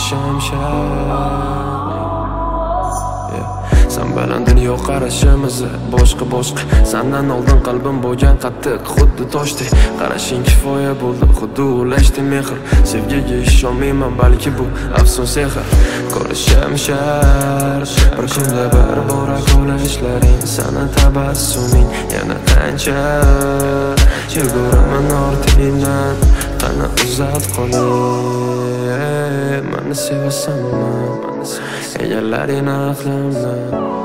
Sen bilan dunyo qarashimiz boshqa Sendan oldin qalbim bo'lgan qattiq xuddi toshdek. Qarashing kifoya bo'ldi, xuddi ulashdi mehr. Sevgiga ishonmayman, balki bu afsun sehr. Ko'rishim shart, bir kunda bir bora ko'rishlaring. Sana tabassuming yana qancha yuguraman ortingdan. Qani uzat qo'ling, meni sevasanmi? Egallaring aqlimni,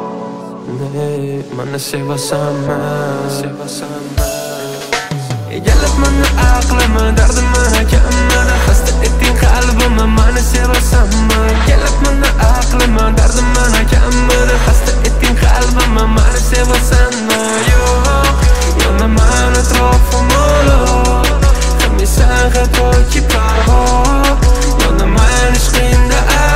meni sevasanmi? Egallab meni aqlimni, dardimni hakamini, xasta etding qalbimni, meni sevasanmi? Egallab meni aqlimni, dardimni hakamini, xasta etding qalbimni, meni sevasanmi? Yo'q, yonaman atrofim o'lib, qilmaysan xatoki parvo, yonaman ishqingda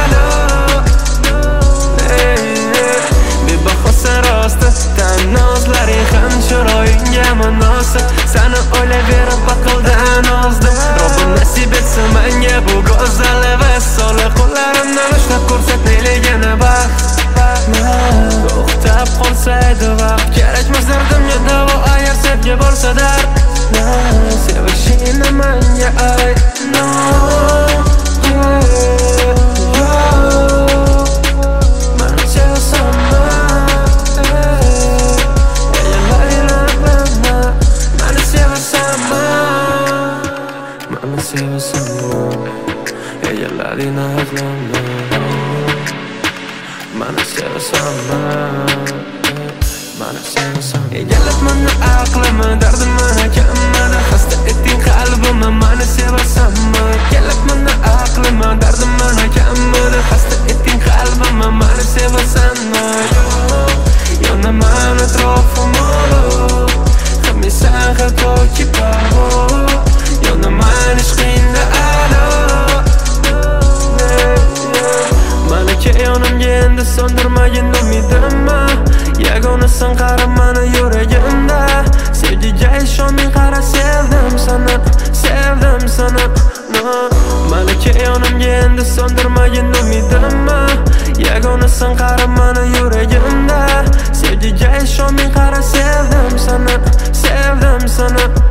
Nozlaring ham chiroyingga munosib. Seni o'ylayverib aqldan ozdim. Robbim nasib etsa menga bu go'zal vassola. Qo'llarimdan ushlab ko'rsatmayligini baxt. To'xtab qolsaydi vaqt, kerakmas dardimga davo agar sevgi bo'lsa dard. Sevishingni menga ayt. Egallaring aqlimni, meni sevasanmi? Egallab meni aqlimni, dardimni hakamini, xasta etding qalbimni, meni sevasanmi? Egallab meni aqlimni, dardimni hakamini, xasta etding qalbimni, meni sevasanmi? Yonaman atrofim o'lib, qilmaysan xatoki parvo, yonaman ishqingda yonimga endi so'ndirmagin umidimni. Yagonasan qara meni yuragimda. Sevgiga ishonmay qara, sevdim seni. Malaka yonimga endi so'ndirmagin umidimni. Yagonasan qara meni yuragimda. Sevgiga ishonmay qara, sevdim seni.